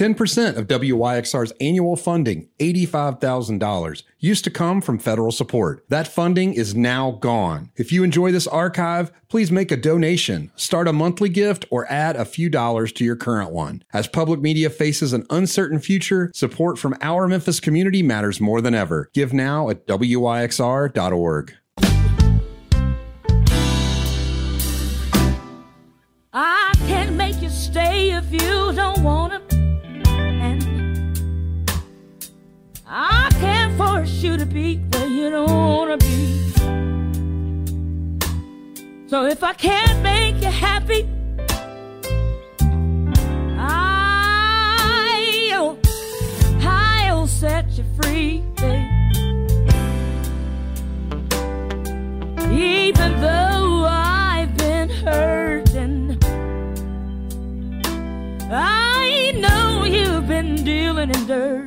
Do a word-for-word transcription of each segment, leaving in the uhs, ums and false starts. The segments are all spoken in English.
ten percent of W Y X R's annual funding, eighty-five thousand dollars, used to come from federal support. That funding is now gone. If you enjoy this archive, please make a donation, start a monthly gift, or add a few dollars to your current one. As public media faces an uncertain future, support from our Memphis community matters more than ever. Give now at W Y X R dot org. I can't make you stay if you don't want to. And I can't force you to be where you don't want to be. So if I can't make you happy, I'll, I'll set you free, babe. Even though I've been hurting, I know you've been dealing in dirt,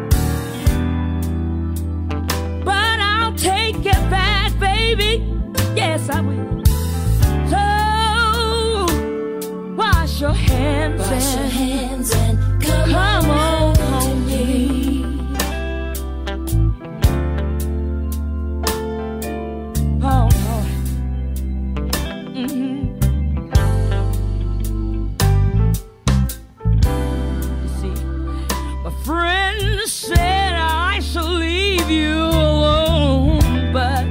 but I'll take it back, baby. Yes, I will. So wash your hands, wash and, your hands and come, come on, on home to me. Oh, Lord. Mm-hmm. Friends said I should leave you alone, but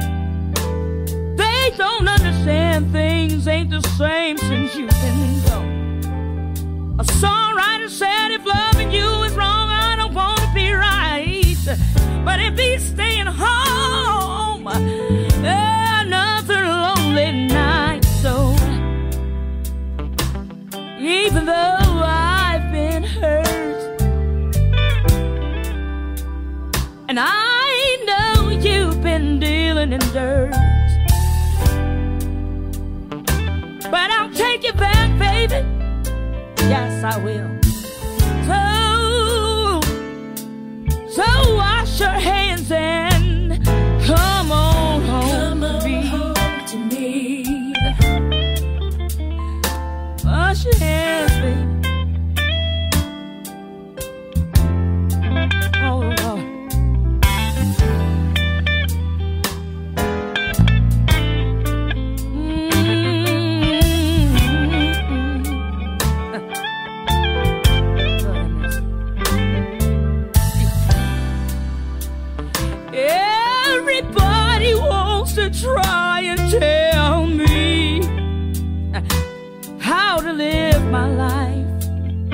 they don't understand things ain't the same since you've been gone. A songwriter said if loving you is wrong, I don't want to be right, but if he's staying home, another lonely night. So even though I've been hurt, and I know you've been dealing in dirt, but I'll take you back, baby. Yes, I will. So, so wash your hands and come on home, come on to, me. home to me. Wash your hands, baby. Oh, Lord. Everybody wants to try and tell me how to live my life,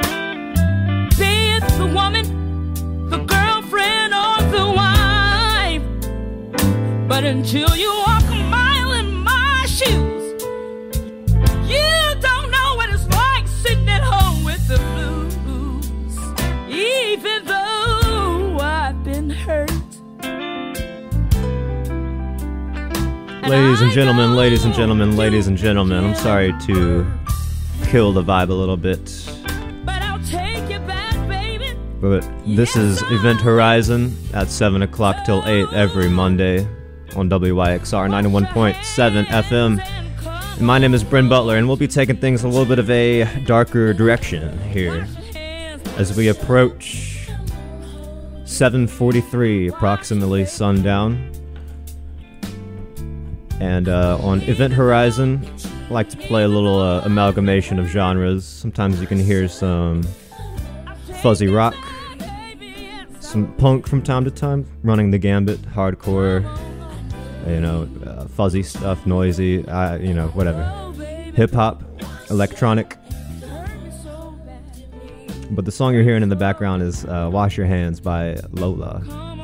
be it the woman, the girlfriend, or the wife. But until you walk a mile in my shoes, you don't know what it's like sitting at home with the blues. Even though I've been hurt. Ladies and gentlemen, ladies and gentlemen, ladies and gentlemen, I'm sorry to kill the vibe a little bit, But I'll take you back, baby. but this is Event Horizon at seven o'clock till eight every Monday on W Y X R ninety-one point seven F M. And my name is Bryn Butler, and we'll be taking things a little bit of a darker direction here as we approach seven forty-three, approximately sundown. And uh, on Event Horizon, I like to play a little uh, amalgamation of genres. Sometimes you can hear some fuzzy rock, some punk from time to time, running the gambit, hardcore, you know, uh, fuzzy stuff, noisy, uh, you know, whatever. Hip-hop, electronic. But the song you're hearing in the background is uh, Wash Your Hands by Lola.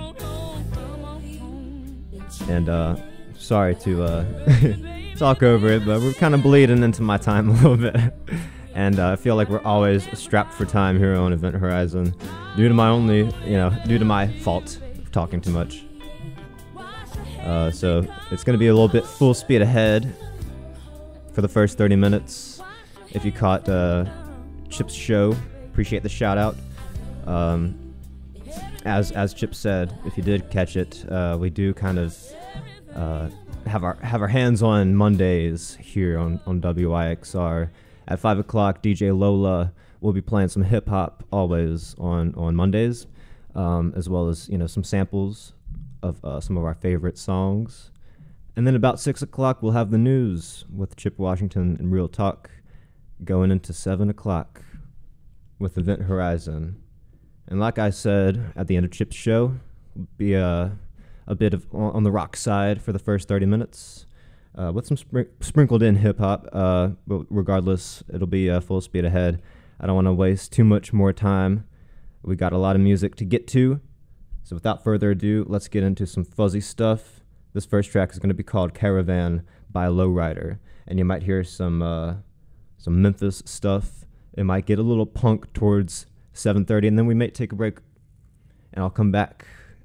And, uh... sorry to uh, talk over it, but we're kind of bleeding into my time a little bit. And uh, I feel like we're always strapped for time here on Event Horizon due to my only, you know, due to my fault of talking too much. Uh, so it's going to be a little bit full speed ahead for the first thirty minutes. If you caught uh, Chip's show, appreciate the shout out. Um, as, as Chip said, if you did catch it, uh, we do kind of Uh, have our have our hands on Mondays here on, on W I X R. At five o'clock, D J Lola we'll be playing some hip hop always on on Mondays, um, as well as you know some samples of uh, some of our favorite songs. And then about six o'clock, we'll have the news with Chip Washington and Real Talk, going into seven o'clock with Event Horizon. And like I said at the end of Chip's show, be a a bit of on the rock side for the first thirty minutes, uh, with some spr- sprinkled in hip hop. Uh, but regardless, it'll be uh, full speed ahead. I don't want to waste too much more time. We got a lot of music to get to, so without further ado, let's get into some fuzzy stuff. This first track is going to be called Caravan by Lowrider, and you might hear some uh, some Memphis stuff. It might get a little punk towards seven thirty, and then we may take a break, and I'll come back.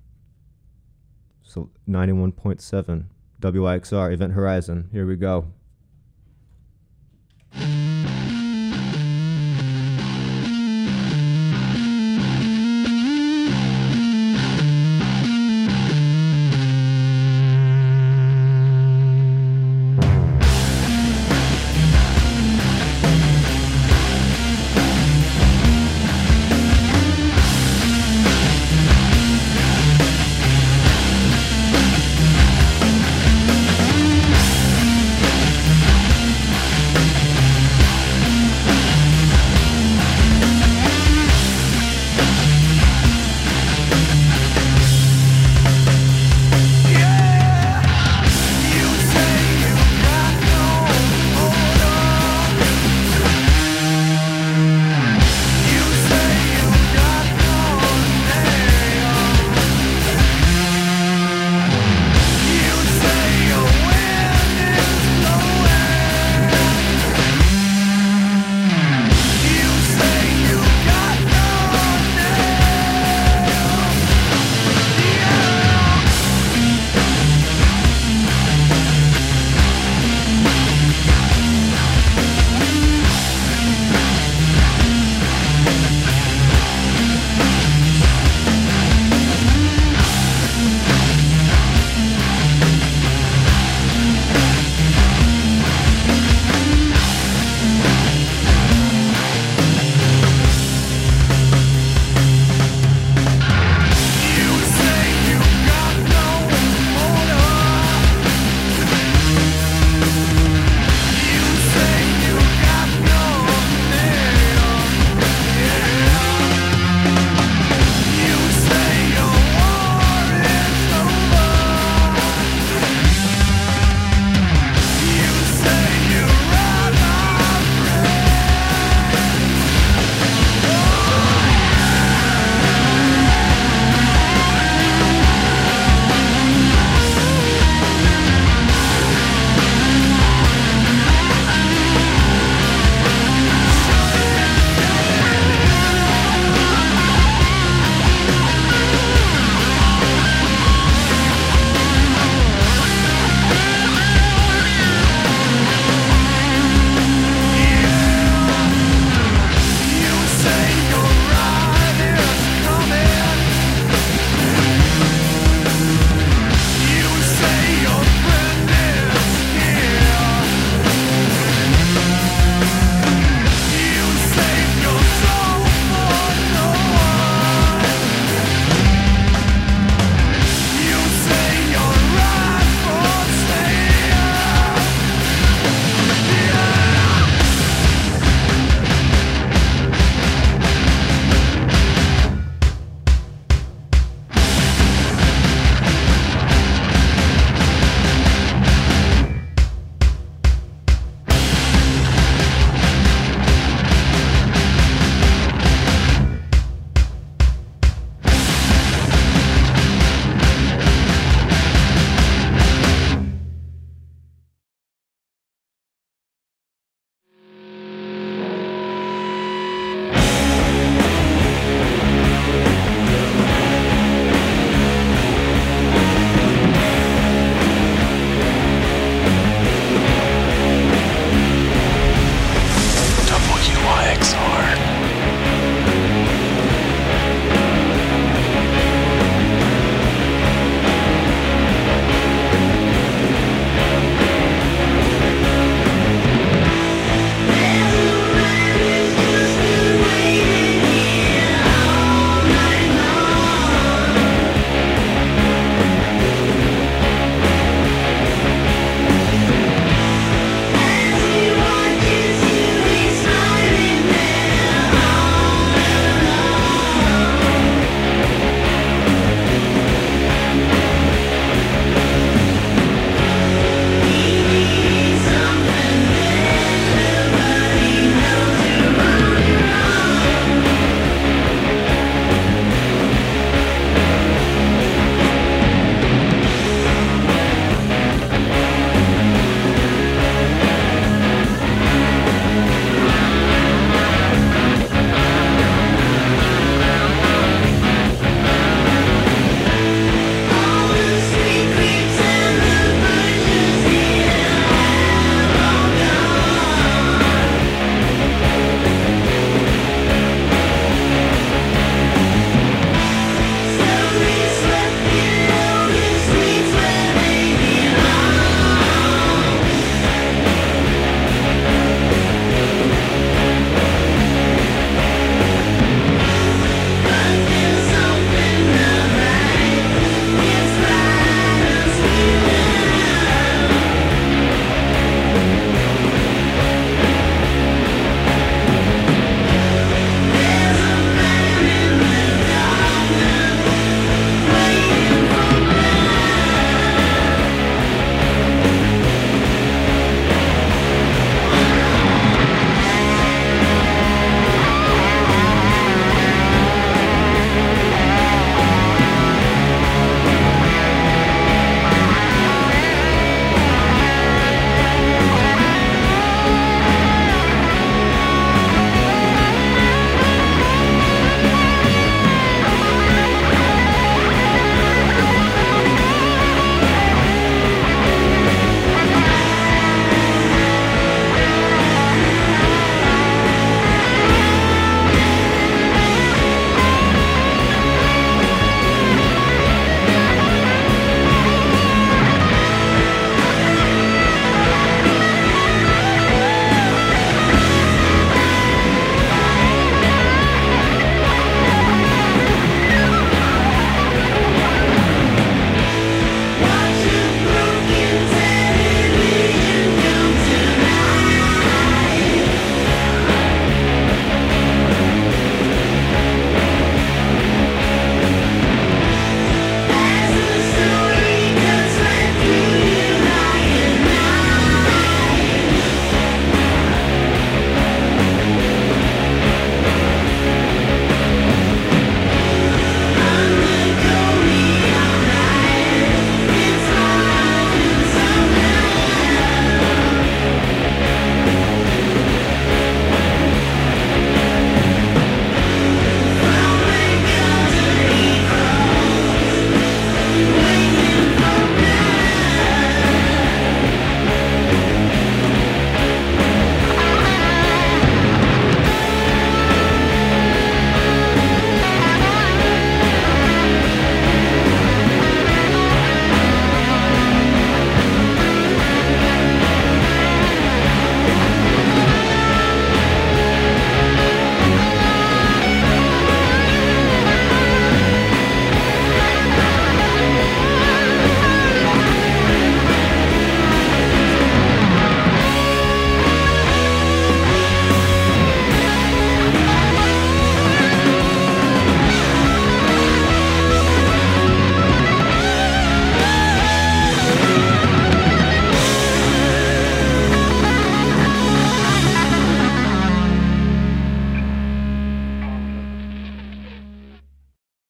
So ninety-one point seven W I X R Event Horizon. Here we go. We'll be right back.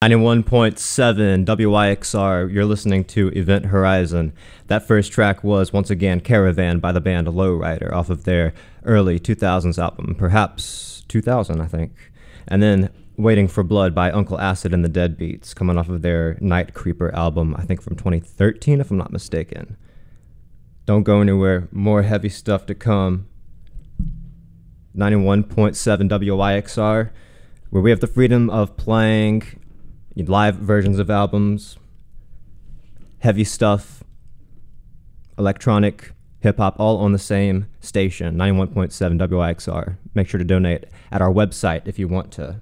ninety-one point seven W Y X R, you're listening to Event Horizon. That first track was, once again, Caravan by the band Lowrider off of their early two thousands album, perhaps two thousand, I think. And then Waiting for Blood by Uncle Acid and the Deadbeats, coming off of their Night Creeper album, I think from twenty thirteen, if I'm not mistaken. Don't go anywhere, more heavy stuff to come. ninety-one point seven W Y X R, where we have the freedom of playing live versions of albums, heavy stuff, electronic, hip-hop, all on the same station, ninety-one point seven W I X R. Make sure to donate at our website if you want to.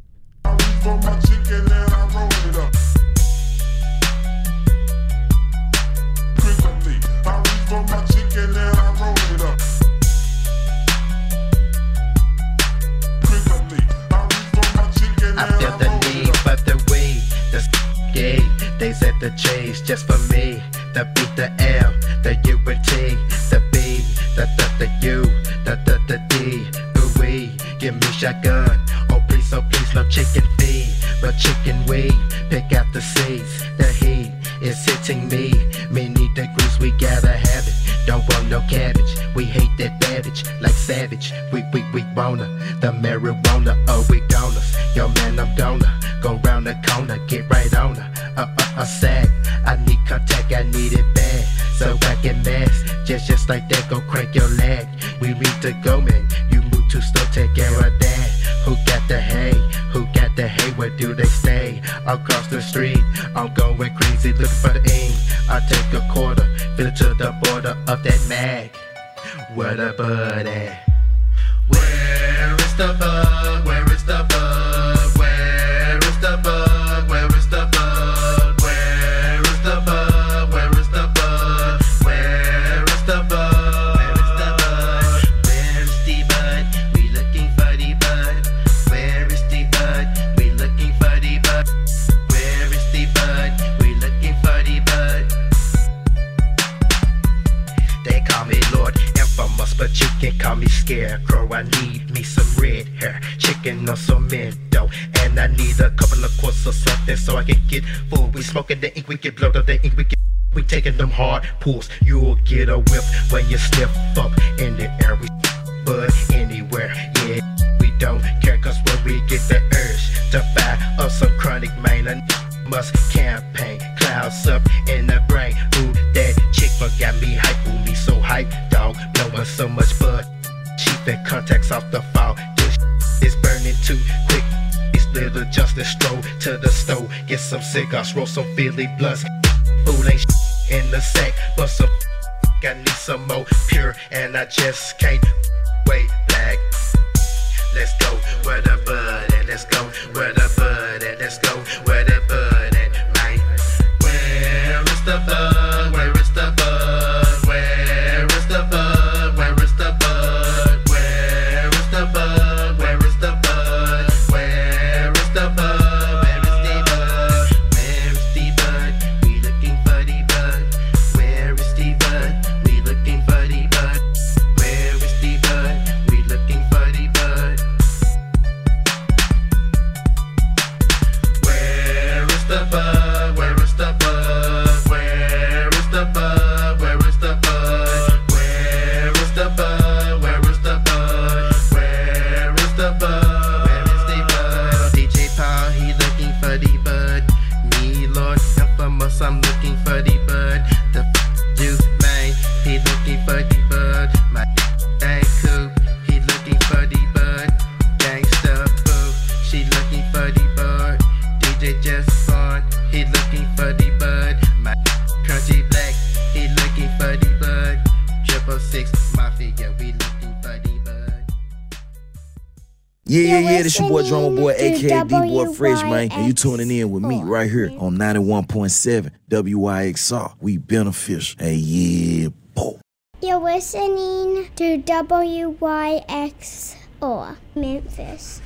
I feel the need for the weed, the gay. They set the chase just for me. The B, the L, the U and T, the B, the the the U, the the the D. Ooh wee, give me shotgun. Oh please, oh please, no chicken feed, but chicken weed. Pick out the seeds. The heat is hitting me. Me need the grease, we gotta have it. Don't want no cabbage. We hate that babbage, like savage. We we we wanna the marijuana. Oh we gonna. Yo man, I'm gonna go round the corner, get right on her. Uh uh uh sag. I need contact, I need it bad, so I can mask. Just just like that, go crank your leg. We need to go, man. You move too slow, take care of that. Who got the hay? Who got the hay? Where do they stay? Across the street, I'm going crazy, looking for the ink. I take a quarter, fill it to the border of that mag. Where the bud at? Where is the bug? Where is the bug? Where is the bug? Where is the bug? Where is the bug? Where is the bug? Where is the bug? Where is the bug? Where is the bud? We looking for the bud. Where is the bud? We looking for the bud. Where is the bud? We looking for the bud. They call me Lord Infamous, but you can call me Scarecrow. I need me some red hair, chicken or some minto, and I need a couple of quarts or something so I can get full. We smoking the ink, we get blowed up the ink, we get we taking them hard pulls. You'll get a whiff when you sniff up in the air. We bud anywhere, yeah. We don't care, cause when we get the urge to fire up some chronic main, I must campaign. Clouds up in the brain. Ooh, that chick got me hype. Ooh, me so hype, dog. Blowing so much bud. Cheap and contacts off the fall. This is burning too quick. These little Justin stroll to the stove. Get some cigars, roll some Philly blunts. Food ain't in the sack, but some I need some more pure, and I just can't wait. Black. Let's go where the bud at. Let's go where the bud at. Let's go where the bud at. Man, where is the bud? Where is the bud? Where is the bud? Where is the bud? Where is the bud? Where is the bud? Where is the bud? Where is the bud? Where is the bud? We looking for the bud. Where is the bud? We looking for the bud. Where is the bud? We looking for the bud. Where is the bud? Where is the bud? Where is the bud? Where is the bud? Where is the bud? Where is the bud? Where is the bud? Where is the bud? D J Paul, he looking for the bud. Me, Lord Infamous, I'm looking for the bud. The f you, man, he looking for the bud. My dang cool, he looking for the bud. Gangsta boo, she looking for the bud. D J Just Fun, he looking for the bud. My country black, he looking for the bud. Triple six Mafia, we looking for the bud. Yeah, yeah, You're yeah, this your boy Drummer Boy, listening to aka D-Boy Fresh, man. And you W Y X tuning in with me right here on ninety-one point seven W Y X R. We beneficial. Hey, yeah, boy. You're listening to W Y X R Memphis.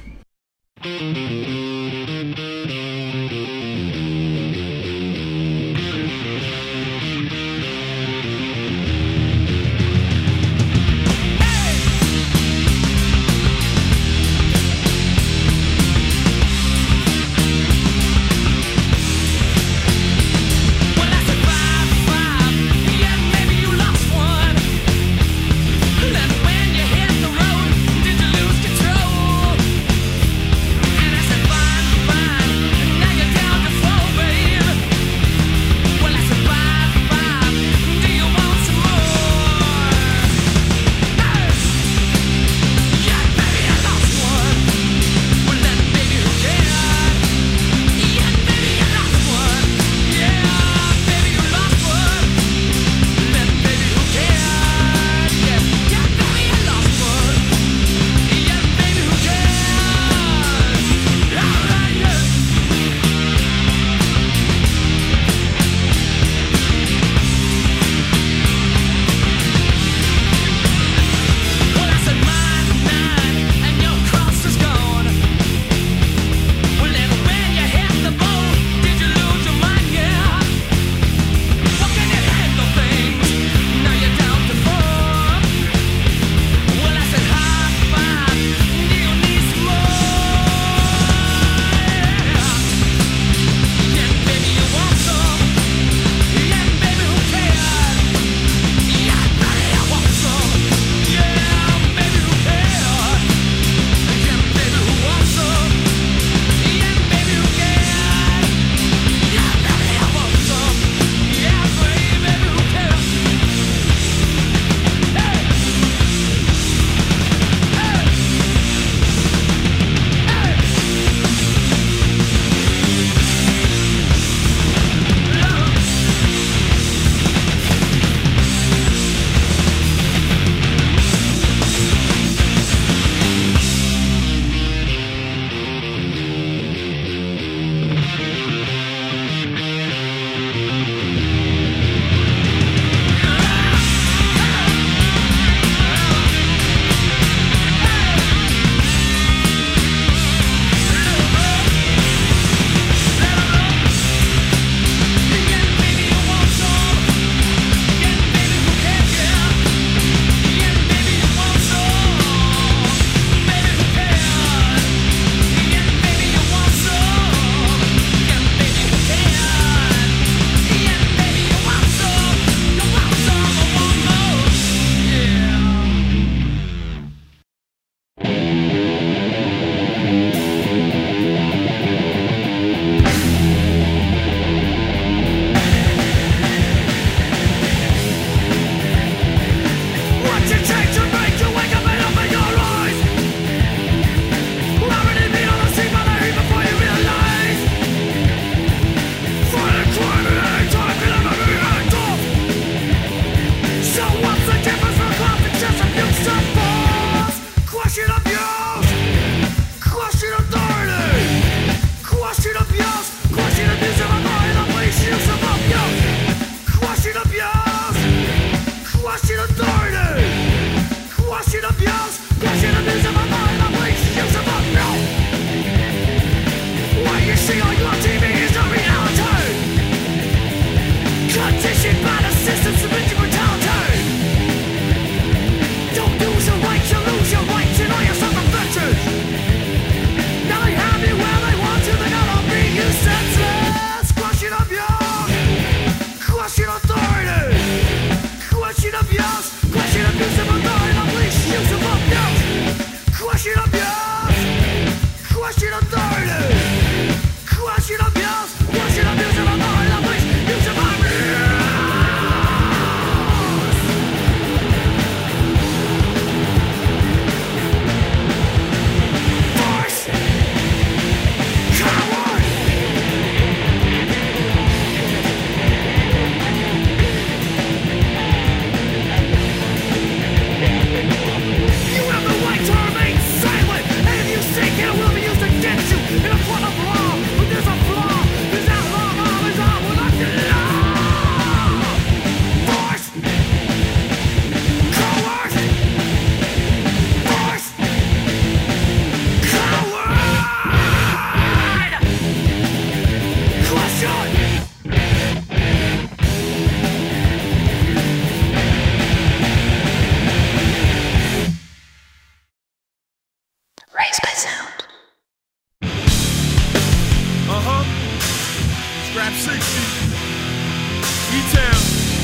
five sixty. E-Town.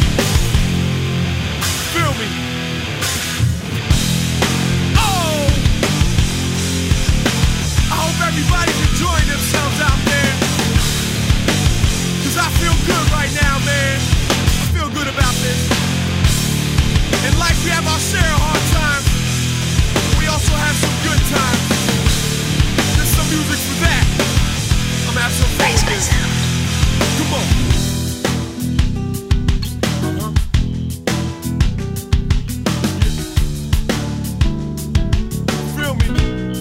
Feel me? Oh! I hope everybody's enjoying themselves out there. Cause I feel good right now, man. I feel good about this. In life we have our share of hard times. We also have some good times. There's some music for that. I'm have some fun with this. Come on. Uh-huh. Feel me?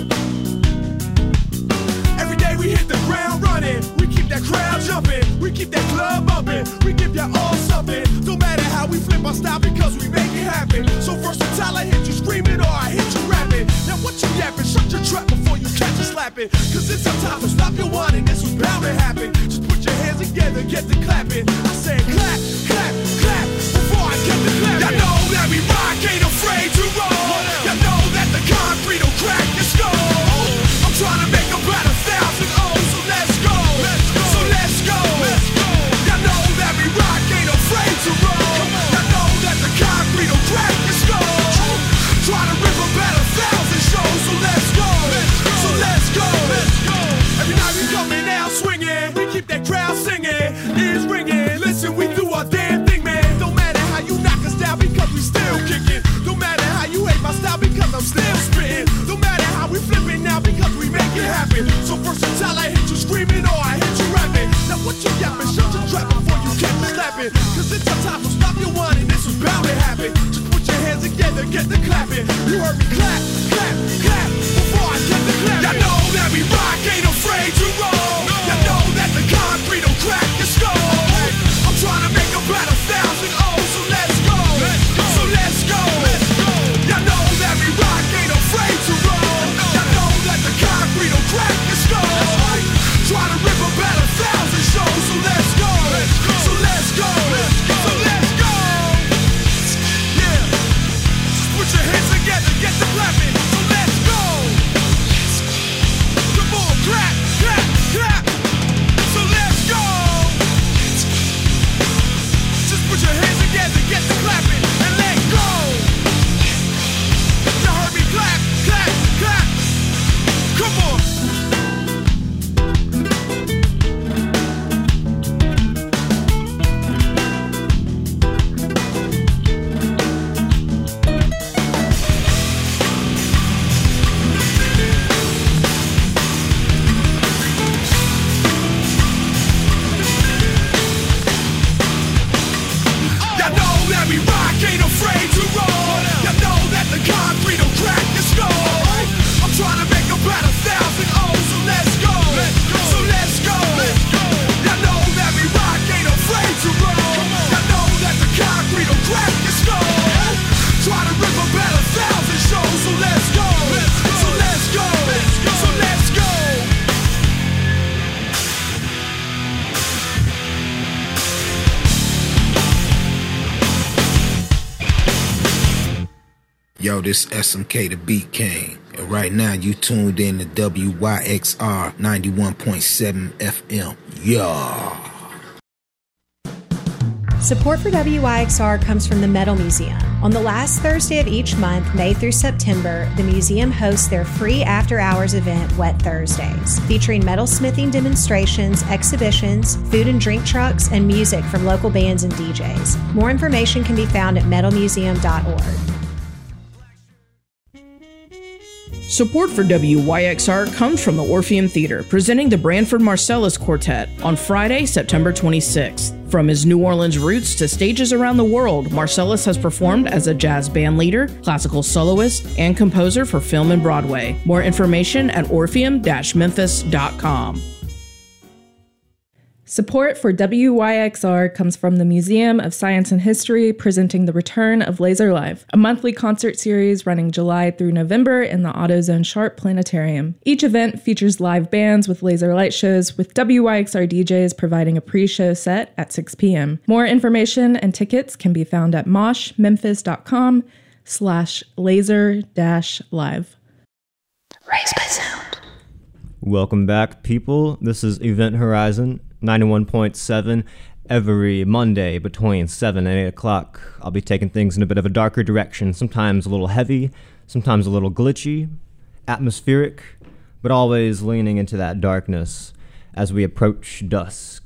Every day we hit the ground running. We keep that crowd jumping. We keep that club bumping. We give you all something. No matter how we flip our style because we make it happen. So versatile, I hit you screaming or I hit you rapping. Now what you yapping? Shut your trap before you catch a slapping. Cause it's our time to stop your whining. This was bound to happen. Just put your hands together, get the clapping. I said clap, clap, clap before I get the clapping. Y'all know that we rock, ain't afraid to roll. Y'all know that the concrete will crack your skull. I'm trying to make about a thousand O's, so let's go. So let's go. Y'all know that we rock, ain't afraid to roll. Y'all know that the concrete will crack your skull. Try to rip about a thousand shows, so let's go. So let's go. Every night we coming out swinging, we keep that crowd singing, ears ringing. Listen, we do our damn thing, man. Don't matter how you knock us down because we still kicking. Don't matter how you hate my style because I'm still spitting. Don't matter how we flipping now because we make it happen. So versatile, I hit you screaming or I hit you rapping. Now what you yapping? Shut your trap before you catch me slapping. Cause it's our time, so stop your whining. This was bound to happen. Just put your hands together, get the clapping. You heard me clap, clap, clap before I get the clapping. Y'all know that we rock, ain't afraid to roll. Y'all know that the concrete will crack your skull. I'm trying to make about a thousand O's, so let's go. So let's go. Y'all know that we rock, ain't afraid to roll. Y'all know that the concrete will crack your skull. Try to rip about a thousand shows, so let's go. So let's go. So let's go. Yeah. Just put your hands together, get the clapping. So let's go. Come on, clap, clap, clap. So let's go. Just put your hands together, get the clapping, and let go. You heard me clap, clap, clap. Come on. We rock, ain't afraid to roll. Y'all know that the concrete will crack your skull. I'm trying to make about a thousand O's, so let's go. So let's go. Y'all know that we rock, ain't afraid to roll. Y'all know that the concrete will crack your skull. Try to rip about a thousand shows, so let's go. So let's go. So let's go. Yo, this S M K the Beat King, and right now you tuned in to W Y X R ninety-one point seven F M. Yeah. Support for W Y X R comes from the Metal Museum. On the last Thursday of each month, May through September, the museum hosts their free after-hours event, Wet Thursdays, featuring metalsmithing demonstrations, exhibitions, food and drink trucks, and music from local bands and D Js. More information can be found at metal museum dot org. Support for W Y X R comes from the Orpheum Theater, presenting the Branford Marsalis Quartet on Friday, September twenty-sixth. From his New Orleans roots to stages around the world, Marsalis has performed as a jazz band leader, classical soloist, and composer for film and Broadway. More information at orpheum dash memphis dot com. Support for W Y X R comes from the Museum of Science and History, presenting The Return of Laser Live, a monthly concert series running July through November in the AutoZone Sharp Planetarium. Each event features live bands with laser light shows, with W Y X R D Js providing a pre-show set at six p.m. More information and tickets can be found at mosh memphis dot com slash laser dash live. Raised by Sound. Welcome back, people. This is Event Horizon. ninety-one point seven. Every Monday between seven and eight o'clock, I'll be taking things in a bit of a darker direction, sometimes a little heavy, sometimes a little glitchy, atmospheric, but always leaning into that darkness as we approach dusk.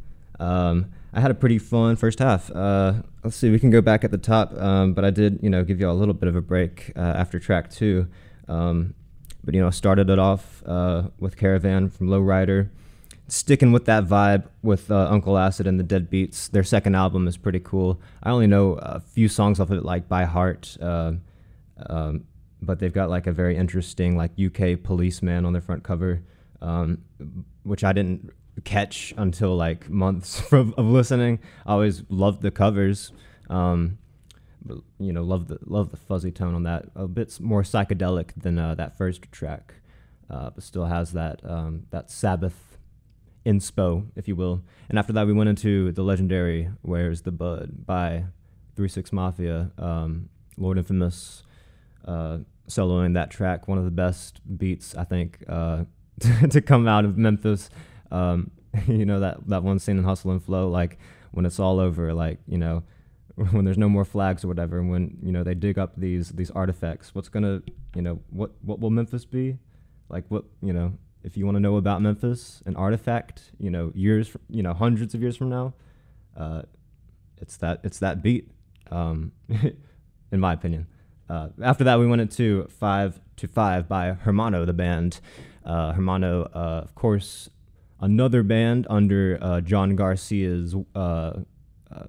Um, I had a pretty fun first half. Uh, let's see, we can go back at the top, um, but I did, you know, give you a little bit of a break uh, after track two. Um, but, you know, I started it off uh, with Caravan from Lowrider. Sticking with that vibe with uh, Uncle Acid and the Deadbeats. Their second album is pretty cool. I only know a few songs off of it, like By Heart, uh, um, but they've got like a very interesting like U K policeman on their front cover, um, which I didn't catch until like months of, of listening. I always loved the covers, um, but you know, love the love the fuzzy tone on that. A bit more psychedelic than uh, that first track, uh, but still has that um, that Sabbath inspo, if you will. And after that, we went into the legendary Where's the Bud by three six Mafia, um, Lord Infamous, uh, soloing that track. One of the best beats, I think, uh, to come out of Memphis. Um, you know, that, that one scene in Hustle and Flow, like when it's all over, like, you know, when there's no more flags or whatever, and when, you know, they dig up these these artifacts, what's gonna, you know, what, what will Memphis be? Like, what, you know, if you want to know about Memphis, an artifact, you know, years, you know, hundreds of years from now, uh, it's that it's that beat, um, in my opinion. Uh, after that, we went into Five to Five by Hermano, the band. Uh, Hermano, uh, of course, another band under uh, John Garcia's uh, uh,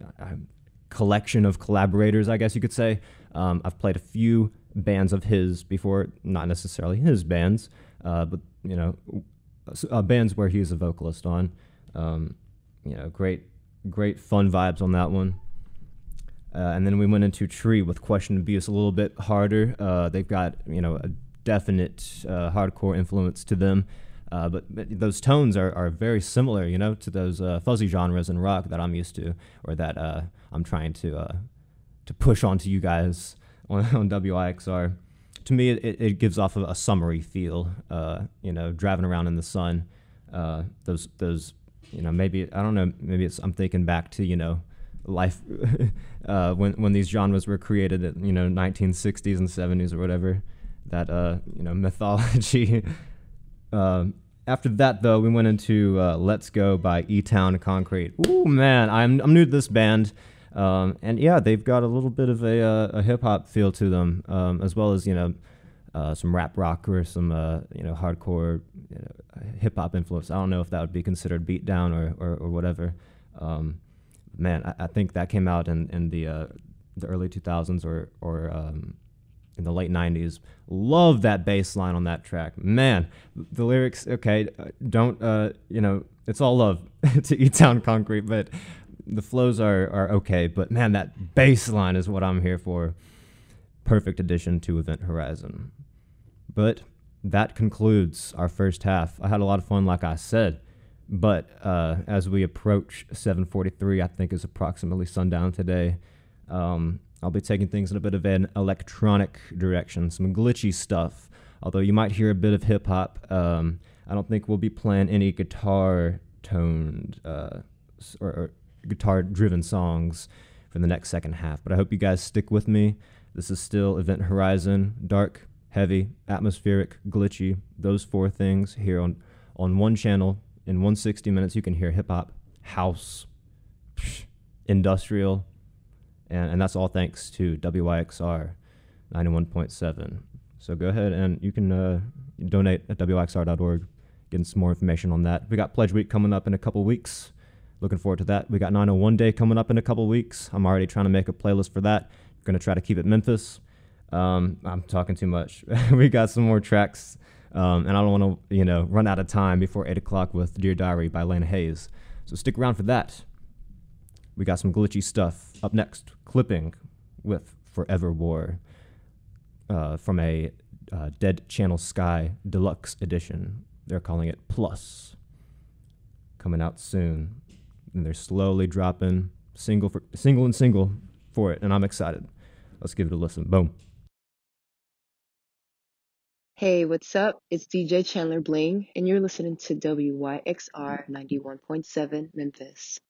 collection of collaborators, I guess you could say. Um, I've played a few bands of his before, not necessarily his bands, uh, but you know, uh, bands where he's a vocalist on. Um, you know, great, great fun vibes on that one. Uh, and then we went into Tree with Question Abuse, a little bit harder. Uh, they've got, you know, a definite uh, hardcore influence to them. Uh, but, but those tones are, are very similar, you know, to those uh, fuzzy genres in rock that I'm used to, or that uh, I'm trying to uh, to push onto you guys on, on W I X R. To me, it, it gives off a, a summery feel, uh, you know, driving around in the sun. Uh, those, those, you know, maybe, I don't know, maybe it's, I'm thinking back to, you know, life uh, when when these genres were created at, you know, nineteen sixties and seventies or whatever, that, uh, you know, mythology. uh, after that, though, we went into uh, Let's Go by E-Town Concrete. Ooh, man, I'm, I'm new to this band. Um, and yeah, they've got a little bit of a, uh, a hip hop feel to them, um, as well as, you know, uh, some rap rock or some, uh, you know, hardcore, you know, hip hop influence. I don't know if that would be considered beatdown or, or, or whatever. Um, man, I, I think that came out in, in the, uh, the early two thousands or, or, um, in the late nineties. Love that bass line on that track. Man, the lyrics, okay, don't, uh, you know, it's all love to E-Town Concrete, but the flows are, are okay, but man, that bass line is what I'm here for. Perfect addition to Event Horizon. But that concludes our first half. I had a lot of fun, like I said, but uh, as we approach seven forty-three, I think is approximately sundown today, um, I'll be taking things in a bit of an electronic direction, some glitchy stuff, although you might hear a bit of hip-hop. Um, I don't think we'll be playing any guitar-toned uh, or, or guitar-driven songs for the next second half, but I hope you guys stick with me. This is still Event Horizon, dark, heavy, atmospheric, glitchy, those four things here on, on one channel. In one hundred sixty minutes, you can hear hip-hop, house, psh, industrial, and, and that's all thanks to W I X R ninety-one point seven. So go ahead and you can uh, donate at W I X R dot org, getting some more information on that. We got Pledge Week coming up in a couple weeks. Looking forward to that. We got nine oh one Day coming up in a couple weeks. I'm already trying to make a playlist for that. Going to try to keep it Memphis. Um, I'm talking too much. We got some more tracks, um, and I don't want to, you know, run out of time before eight o'clock with Dear Diary by Lana Hayes. So stick around for that. We got some glitchy stuff up next. Clipping with Forever War uh, from a uh, Dead Channel Sky Deluxe Edition. They're calling it Plus. Coming out soon. And they're slowly dropping single for single and single for it, and I'm excited. Let's give it a listen. Boom. Hey, what's up? It's D J Chandler Bling, and you're listening to W Y X R ninety-one point seven Memphis.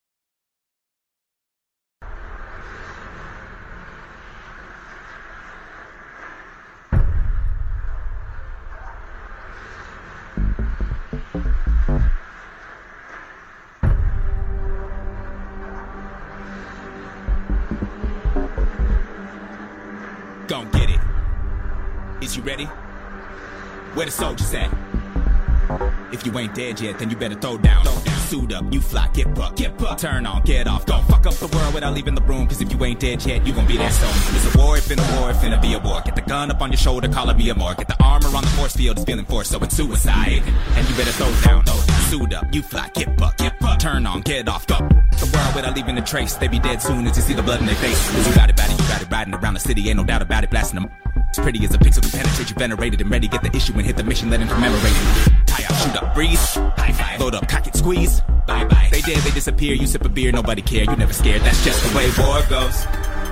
Gon' get it. Is you ready? Where the soldiers at? If you ain't dead yet, then you better throw down. Throw down. Suit up, you fly, get buck, get buck. Turn on, get off. Don't fuck up the world without leaving the room. Cause if you ain't dead yet, you gon' be there soon. It's a war, it finna war, it finna be a war. Get the gun up on your shoulder, call it be a more. Get the armor on the force field, it's feeling force, so it's suicide. And you better throw down, throw down. Suit up, you fly, get buck, get buck. Turn on, get off, go. The world without leaving a trace. They be dead soon as you see the blood in their face. Cause you got it, buddy, you got it riding around the city, ain't no doubt about it, blasting them. As pretty as a pixel can penetrate, you venerated and ready. Get the issue and hit the mission, let him commemorate it. Tie out, shoot up, breathe. High five, load up, cock it, squeeze. Bye bye. They dead, they disappear. You sip a beer, nobody care. You never scared. That's just the way war goes.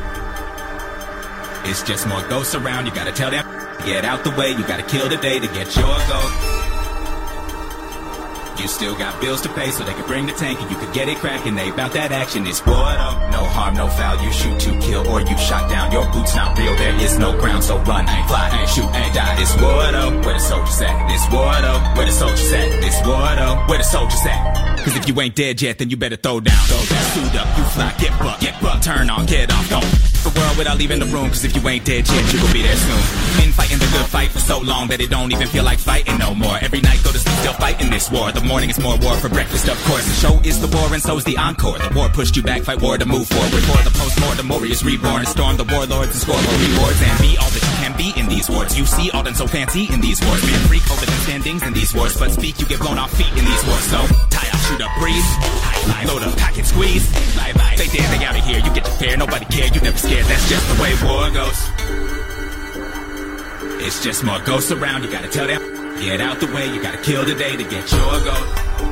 It's just more ghosts around. You gotta tell them, get out the way. You gotta kill the day to get your goal. You still got bills to pay, so they can bring the tank and you could get it cracking. They bout that action, it's war though. No harm, no foul, you shoot to kill or you shot down. Your boots not real, there is no ground, so run, ain't fly, ain't shoot, ain't die. It's war though, where the soldiers at? It's war though, where the soldiers at? It's war though, where the soldiers at? Cause if you ain't dead yet, then you better throw down. Throw down, suit up, you fly, get buck, get buck. Turn on, get off, go. The world without leaving the room, cause if you ain't dead yet, you gon' be there soon. Men fighting the good fight for so long that it don't even feel like fighting no more. Every night go to sleep still fighting this war. The morning is more war for breakfast, of course. The show is the war and so's the encore. The war pushed you back, fight war to move forward. For the post-mortem warriors reborn, storm the warlords and score more rewards. And be all that you can be in these wars. You see all done so fancy in these wars. Man, free COVID and standings in these wars. But speak, you get blown off feet in these wars. So, tie out, shoot up, breathe. High, load up, cock it, squeeze. Bye bye. They dead, they out of here. You get your fare, nobody care. You never scared. That's just the way war goes. It's just more ghosts around. You gotta tell them, get out the way. You gotta kill the day to get your goal.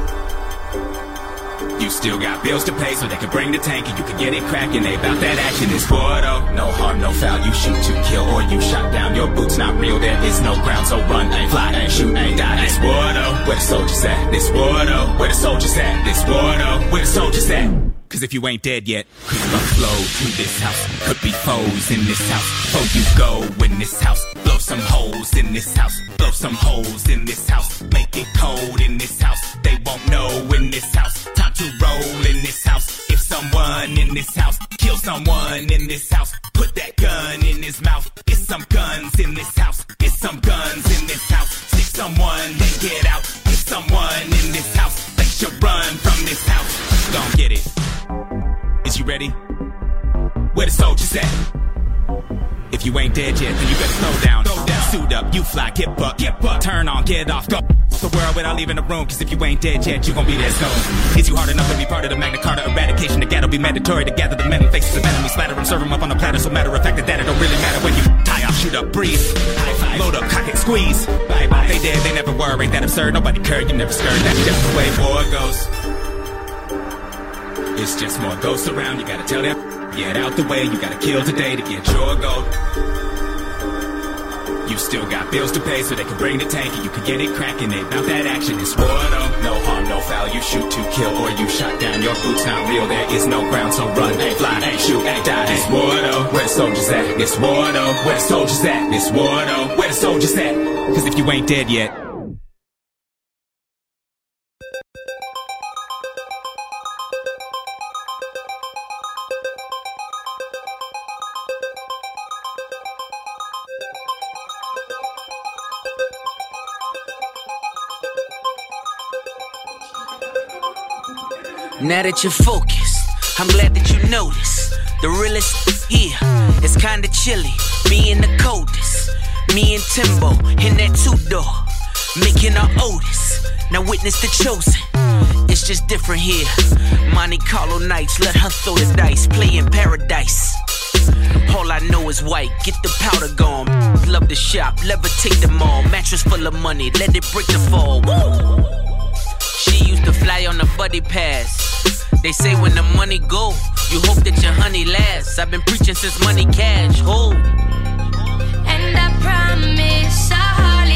You still got bills to pay, so they can bring the tank and you can get it cracking. They bout that action, it's war though. No harm, no foul, you shoot to kill or you shot down. Your boots not real, there is no ground, so run, ain't fly, ain't shoot, ain't die. It's war though, where the soldiers at? This war though, where the soldiers at? This war though, where the soldiers at? Cause if you ain't dead yet, could flow to this house. Could be foes in this house. Before you go in this house, blow some holes in this house. Blow some holes in this house. Make it cold in this house. They won't know in this house. Time to roll in this house. If someone in this house kill someone in this house, put that gun in his mouth. It's some guns in this house. It's some guns in this house. Stick someone, then get out. It's someone in this house. They should run from this house. Don't get it. Is you ready? Where the soldiers at? If you ain't dead yet, then you better slow down. Throw down, suit up, you fly, get buck, get buck. Turn on, get off, go. The world without leaving the room, cause if you ain't dead yet, you gon' be there soon. Is you hard enough to be part of the Magna Carta eradication? The ghetto be mandatory to gather the men in faces of enemies, splatter them, serve them up on a platter. So matter of fact, that data don't really matter when you tie off, shoot up, breathe. High five, load up, cock it, squeeze. Bye bye. They dead, they never were, ain't that absurd? Nobody cared, you never scared. That's just the way war goes. It's just more ghosts around, you gotta tell them, get out the way, you gotta kill today to get your gold. You still got bills to pay, so they can bring the tank and you can get it cracking. Ain't about that action, it's war though. No harm, no foul, you shoot to kill or you shot down. Your boots not real, there is no ground, so run, ain't fly, ain't shoot, ain't die. It's war though, where the soldiers at? It's war though, where the soldiers at? It's war though, where the soldiers at? Cause if you ain't dead yet, now that you're focused, I'm glad that you noticed. The realest here, it's kinda chilly. Me and the coldest, me and Timbo in that two-door, making our Otis. Now witness the chosen, it's just different here. Monte Carlo nights, let her throw the dice, play in paradise. All I know is white, get the powder gone. Love the shop, levitate them all. Mattress full of money, let it break the fall. Woo! She used to fly on a buddy pass. They say when the money go, you hope that your honey lasts. I've been preaching since money cash, hold. And I promise I'll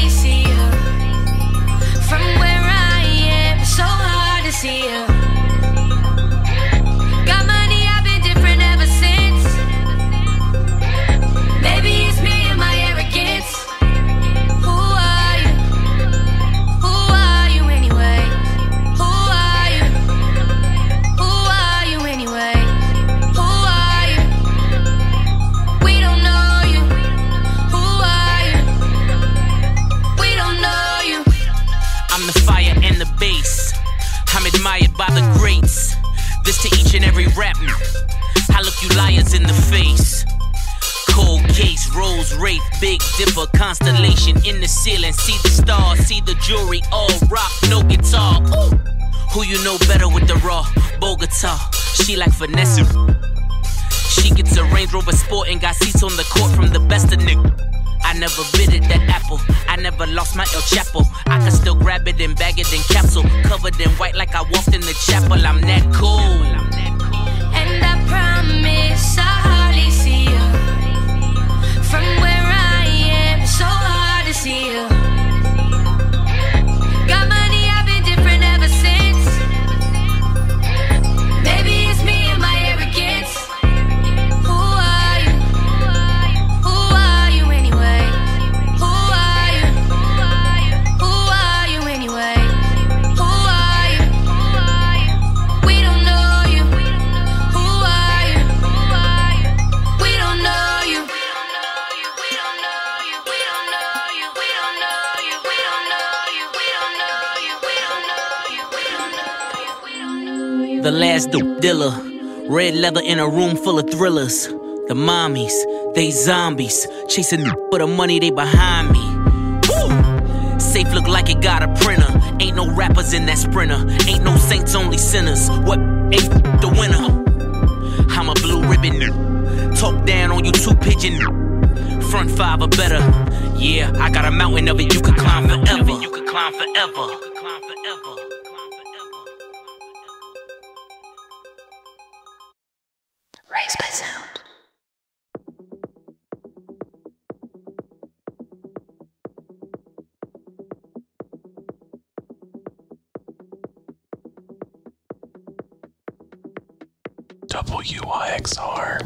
admired by the greats. This to each and every rap. I look you liars in the face. Cold case, Rolls Wraith, Big Dipper, constellation in the ceiling. See the stars, see the jewelry, all rock, no guitar. Ooh. Who you know better with the raw Bogota? She like finesse. She gets a Range Rover Sport and got seats on the court from the best of niggas. I never bit it, that apple. I never lost my El Chapo. I can still grab it and bag it in capsule. Covered in white like I walked in the chapel. I'm that cool. And I promise I'll hardly see you. From where I am, it's so hard to see you. Got money, I've been different ever since. Maybe it's me and my arrogance. Who are you? Who are you anyway? Who are you? Who are you anyway? Who are you? We don't know you. Who are you? We don't know you. The last dope dealer. Red leather in a room full of thrillers. The mommies, they zombies. Chasing for the money, they behind me. Woo! Safe look like it got a printer. Ain't no rappers in that sprinter. Ain't no saints, only sinners. What ain't the winner? I'm a blue ribbon. Talk down on you two pigeon. Front five or better. Yeah, I got a mountain of it you could climb forever. You could climb forever. Raised by sound. W Y X R.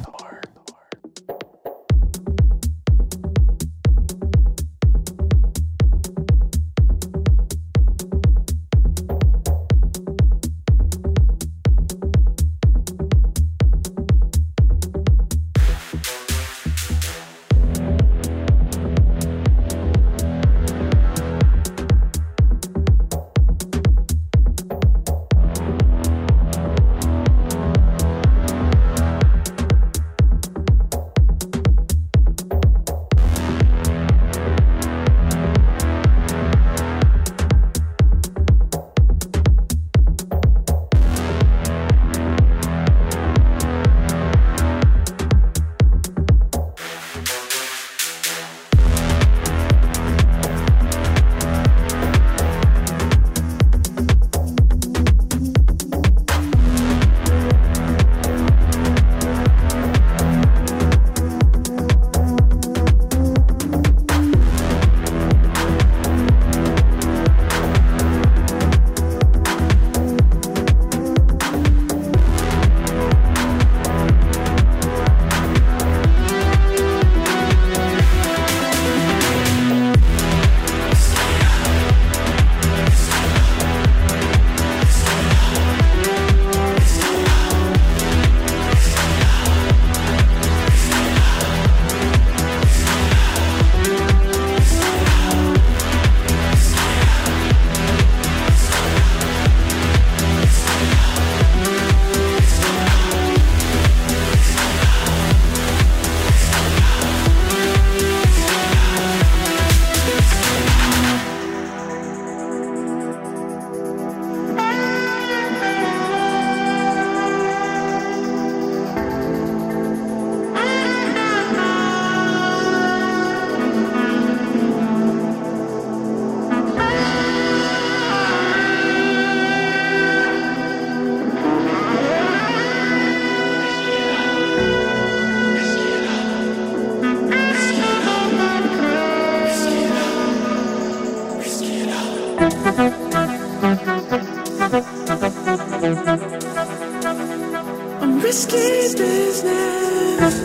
I'm risky business.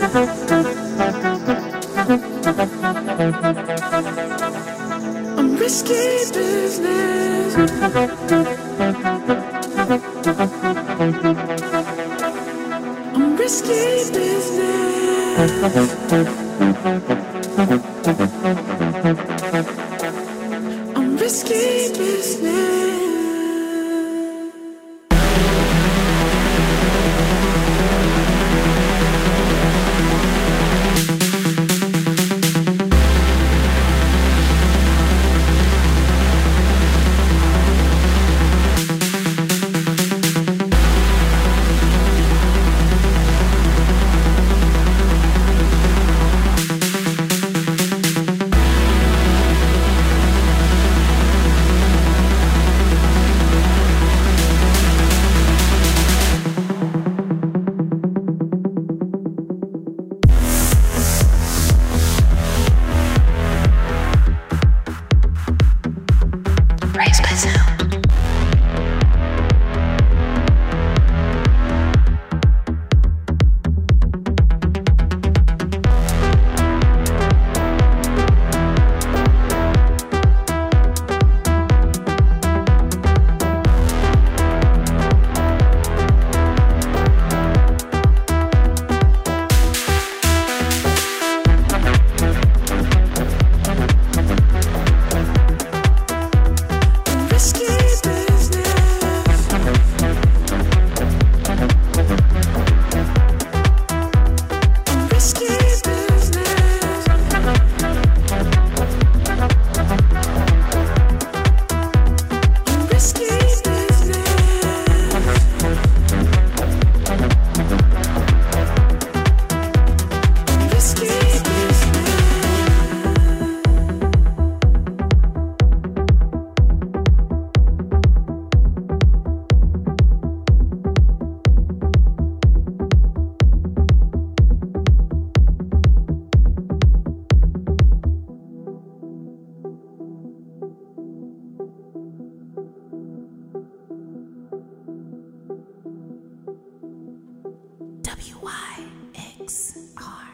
I'm risky business. I'm risky business. I'm risky business. W Y X R.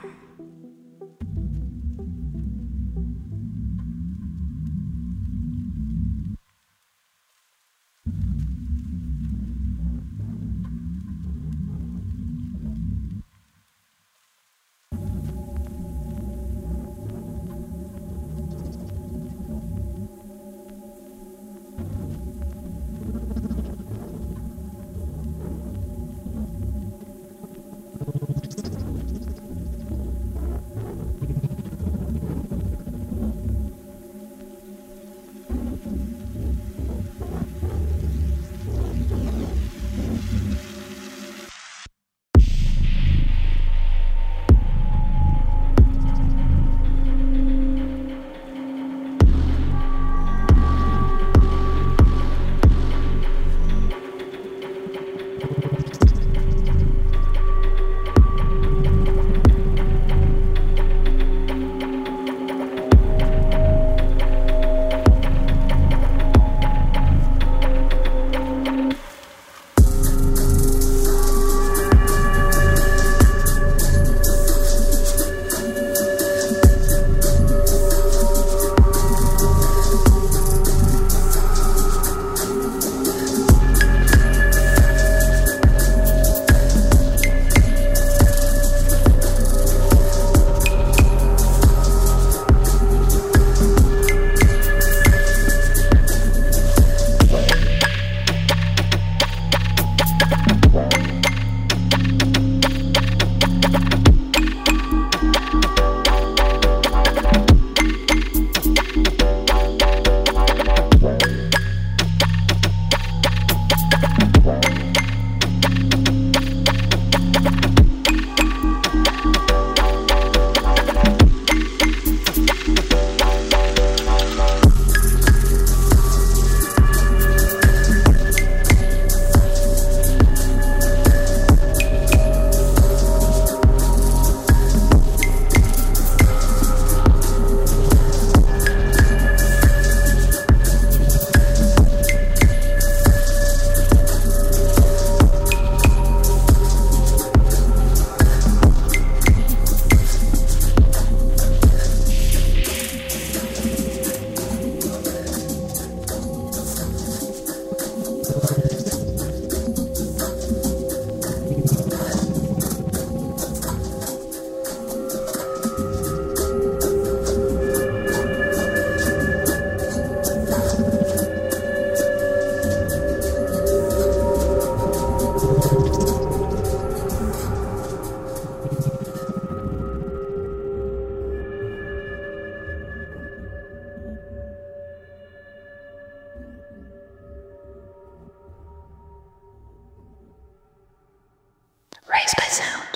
Raised by Sound.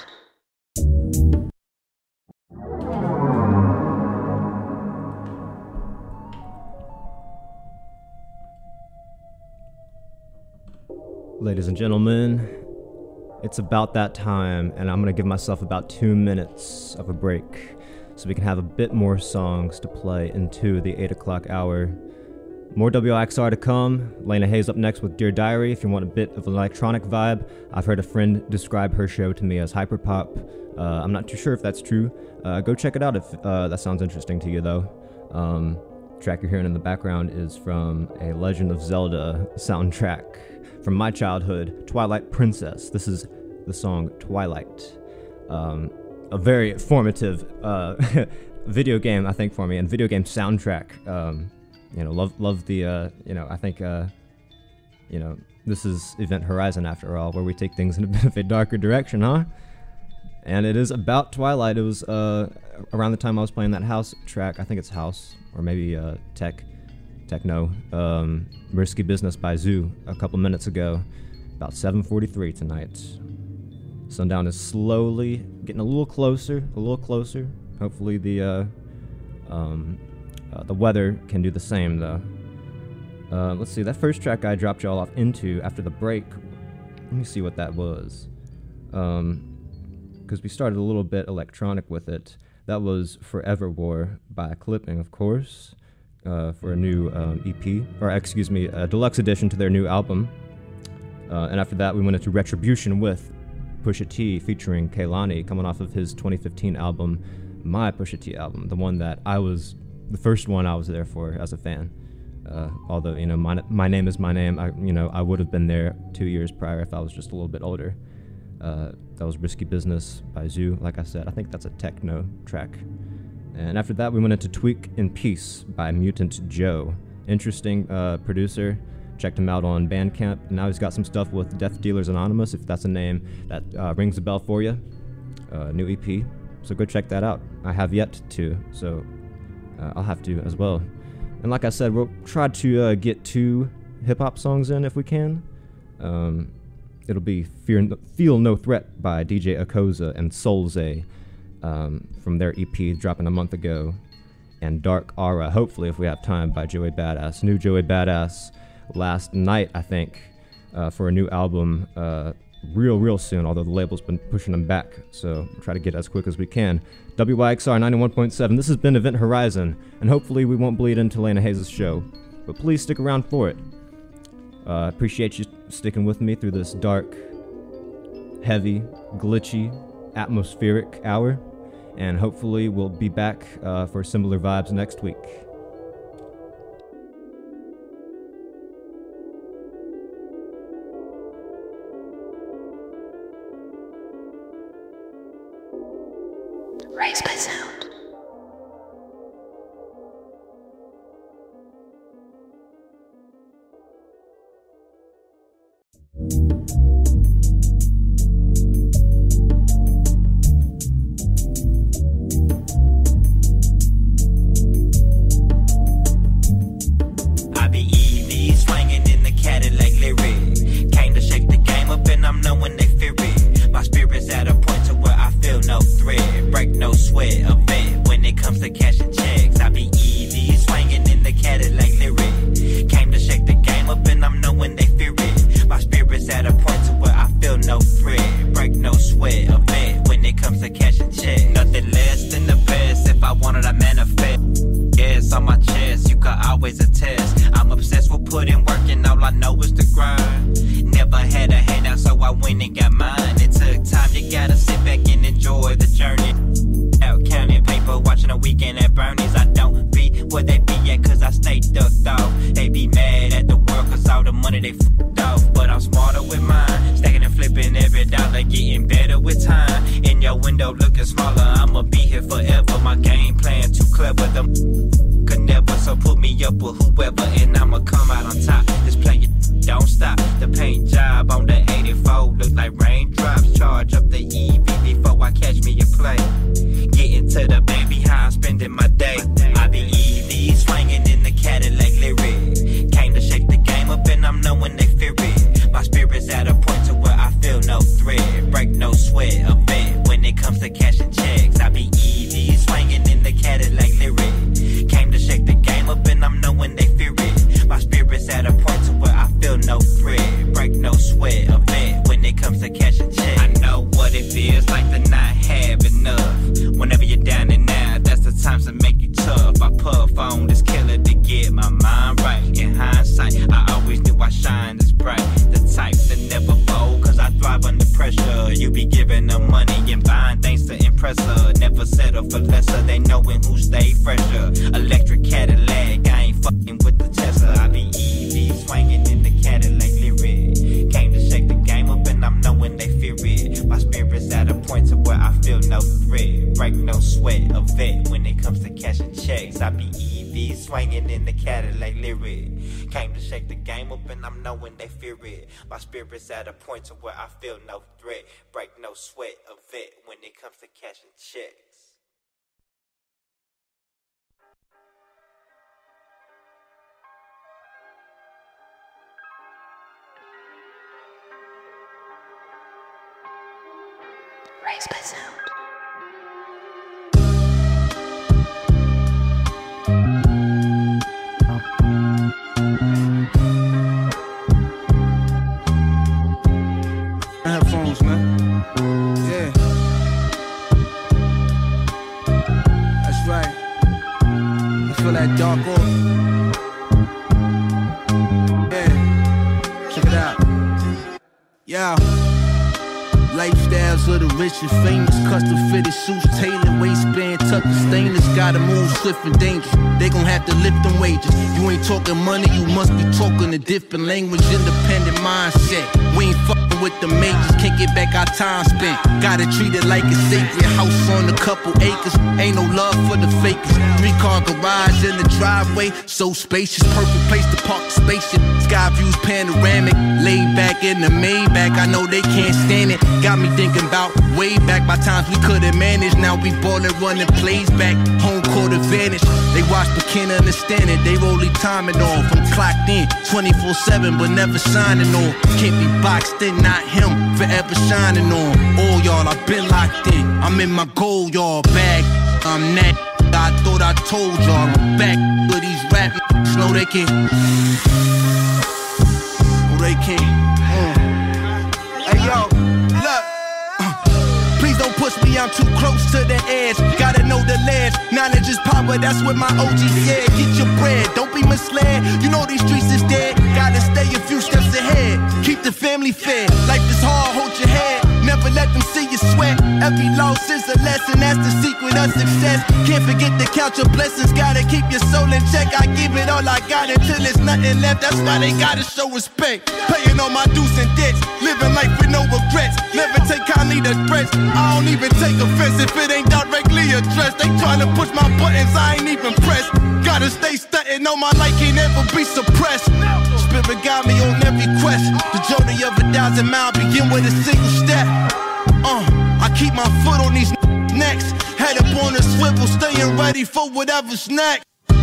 Ladies and gentlemen, it's about that time, and I'm going to give myself about two minutes of a break so we can have a bit more songs to play into the eight o'clock hour. More W I X R to come. Lena Hayes up next with Dear Diary. If you want a bit of an electronic vibe, I've heard a friend describe her show to me as hyperpop. Uh, I'm not too sure if that's true. Uh, go check it out if uh, that sounds interesting to you, though. Um, track you're hearing in the background is from a Legend of Zelda soundtrack from my childhood, Twilight Princess. This is the song Twilight. Um, a very formative uh, video game, I think, for me, and video game soundtrack. Um, you know, love love the, uh, you know, I think, uh, you know, this is Event Horizon, after all, where we take things in a bit of a darker direction, huh? And it is about Twilight. It was uh, around the time I was playing that house track. I think it's house, or maybe uh, tech, techno, um, Risky Business by Zoo a couple minutes ago, about seven forty-three tonight. Sundown is slowly getting a little closer, a little closer. Hopefully the uh, um, uh, the weather can do the same, though. Uh, let's see, that first track I dropped y'all off into after the break, let me see what that was. Um, because we started a little bit electronic with it. That was Forever War by Clipping, of course, uh, for a new um, E P, or excuse me, a deluxe edition to their new album. Uh, and after that, we went into Retribution with Pusha T featuring Kehlani, coming off of his twenty fifteen album, My Pusha T album, the one that I was, the first one I was there for as a fan. Uh, although, you know, my, my Name Is My Name, I, you know, I would have been there two years prior if I was just a little bit older. Uh, that was Risky Business by Zoo. Like I said, I think that's a techno track. And after that, we went into Tweak in Peace by Mutant Joe. Interesting uh, producer. Checked him out on Bandcamp. Now he's got some stuff with Death Dealers Anonymous, if that's a name that uh, rings a bell for you. Uh, new E P. So go check that out. I have yet to, so uh, I'll have to as well. And like I said, we'll try to uh, get two hip-hop songs in if we can. Um, it'll be Fear, Feel No Threat by D J Akoza and Soulze um, from their E P dropping a month ago. And Dark Aura, hopefully if we have time, by Joey Badass. New Joey Badass last night, I think, uh, for a new album uh, real, real soon, although the label's been pushing them back. So we'll try to get it as quick as we can. W Y X R ninety-one point seven. This has been Event Horizon, and hopefully we won't bleed into Lena Hayes' show. But please stick around for it. Uh, appreciate you sticking with me through this dark, heavy, glitchy, atmospheric hour. And hopefully we'll be back uh, for similar vibes next week. Raise my sound. I be Evie swinging in the Cadillac lyric. Came to shake the game up and I'm knowing they fear it. My spirit's at a point to where I feel no threat, break no sweat, a vet when it comes to cashing checks. I be Evie swinging in the Cadillac lyric. Came to shake the game up and I'm knowing they fear it. My spirit's at a point to where I feel no threat, break no sweat, a vet when it comes to cashing checks. Nothing less than the best. If I wanted, I manifest. Yes, on my chest, you can always attest. I'm obsessed with putting work and all I know is the grind. Never had a handout, so I went and got mine. It took time, you gotta sit back and enjoy the journey. Out counting paper, watching a weekend at Bernie's. I don't be where they be at, cause I stay ducked off. They be mad at the world, cause all the money they f***ed off. But I'm smarter with mine, stacking and flipping every dollar, getting better with time. In your window looking smaller, I'ma be here forever. My game plan too clever, them could never. So put me up with whoever, and I'ma come out on top. This play don't stop. The paint job on the eighty-four look like raindrops. Charge up the E V before I catch me a play. Getting to the baby, how I'm spending my day. I be Evie swinging in the Cadillac lyric. Came to shake the game up and I'm knowing they fear it. My spirit's at a point to where I feel no threat, break no sweat, a vet when it comes to cashing checks. I be Evie swinging in the Cadillac lyric. Came to shake the game up and I'm knowing they fear it. My spirit's at a point to where I feel no threat, break no sweat, a vet when it comes to cashing checks. I know what it feels like to not have enough. Whenever you're down and out, that's the times that make you tough. I puff on this killer to get my mind right. In hindsight, I always knew I shine this bright. The type that never fold, cause I thrive under pressure. You be giving them money and buying things to impress her. Never settle for lesser, they knowin' who stay fresher. Electric Cadillac, I ain't fucking with the Tesla. I be Evie swinging in the Cadillac lyric. Came to shake the game up and I'm knowing they fear it. My spirit's at a point to where I feel no threat, break no sweat, a vet when it comes to cashing checks. I be Evie swinging in the Cadillac lyric. Came to shake the game up and I'm knowing they fear it. My spirit's at a point to where I feel no threat, break no sweat, a vet when it comes to cashing checks. Raise my sound. Headphones, man. Yeah. That's right. I feel that dark off. Yeah. Check it out. Yeah. Lifestyles of the rich and famous, custom fitted suits, tailored waistband, tucked in stainless. Gotta move swift and dangerous. They gon' have to lift them wages. You ain't talking money, you must be talking a different language. Independent mindset. We ain't fucking with the majors. Can't get back our time spent. Gotta treat it like it's sacred. House on a couple acres. Ain't no love for the fakers. Three car garage in the driveway, so spacious. Perfect place to park the spaceship. Sky views panoramic. Laid back in the Maybach. I know they can't stand it. Got me thinking about way back by times we couldn't manage. Now we ballin', running plays back. Home court advantage. They watch but can't understand it. They rolling timing off. I'm clocked in twenty-four seven but never signing on. Can't be boxed in, not him. Forever shining on. All y'all, I've been locked in. I'm in my gold yard bag. I'm that. I thought I told y'all I'm back. But these rap n***s know they can't. Oh, they can't. Uh. Hey, yo, look. Uh. Please don't push me, I'm too close to the edge. Gotta know the ledge. Knowledge is power, that's what my O G said. Get your bread, don't be misled. You know these streets is dead. Gotta stay a few steps ahead. Keep the family fed. Life is hard, hold your head. Never let them see you sweat. Every loss is a lesson, that's the secret of success. Can't forget to count your blessings, gotta keep your soul in check. I give it all I got until there's nothing left. That's why they gotta show respect. Paying all my dues and debts, living life with no regrets. Never take kindly to threats. I don't even take offense if it ain't directly addressed. They tryna push my buttons, I ain't even pressed. Gotta stay stuntin', know my life can't ever be suppressed. Spirit got me on every quest. The journey of a thousand miles begin with a single step. Uh, I keep my foot on these necks. Head up on a swivel, staying ready for whatever's next.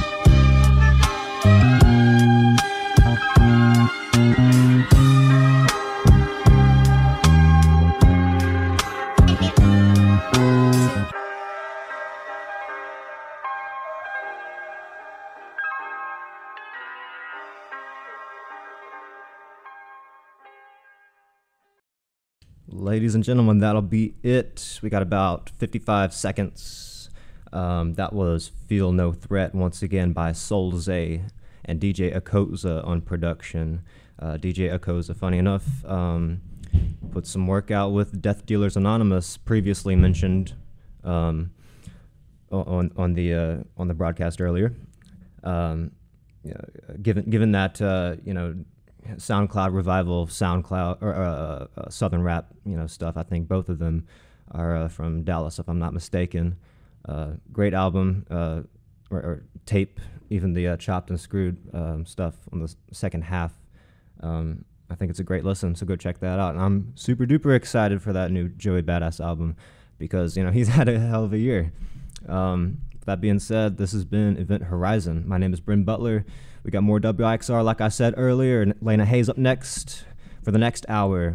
Ladies and gentlemen, that'll be it. We got about fifty-five seconds. Um, that was Feel No Threat, once again by Solzay and D J Akoza on production. Uh, D J Akoza, funny enough, um, put some work out with Death Dealers Anonymous, previously mentioned um, on on the uh, on the broadcast earlier. Um, you know, given given that uh, you know. SoundCloud revival, SoundCloud or uh, uh, Southern rap, you know, stuff. I think both of them are uh, from Dallas, if I'm not mistaken. Uh, great album uh, or, or tape, even the uh, chopped and screwed um, stuff on the second half. Um, I think it's a great listen, so go check that out. And I'm super duper excited for that new Joey Badass album because you know he's had a hell of a year. Um, that being said, this has been Event Horizon. My name is Bryn Butler. We got more W I X R, like I said earlier, and Lena Hayes up next for the next hour.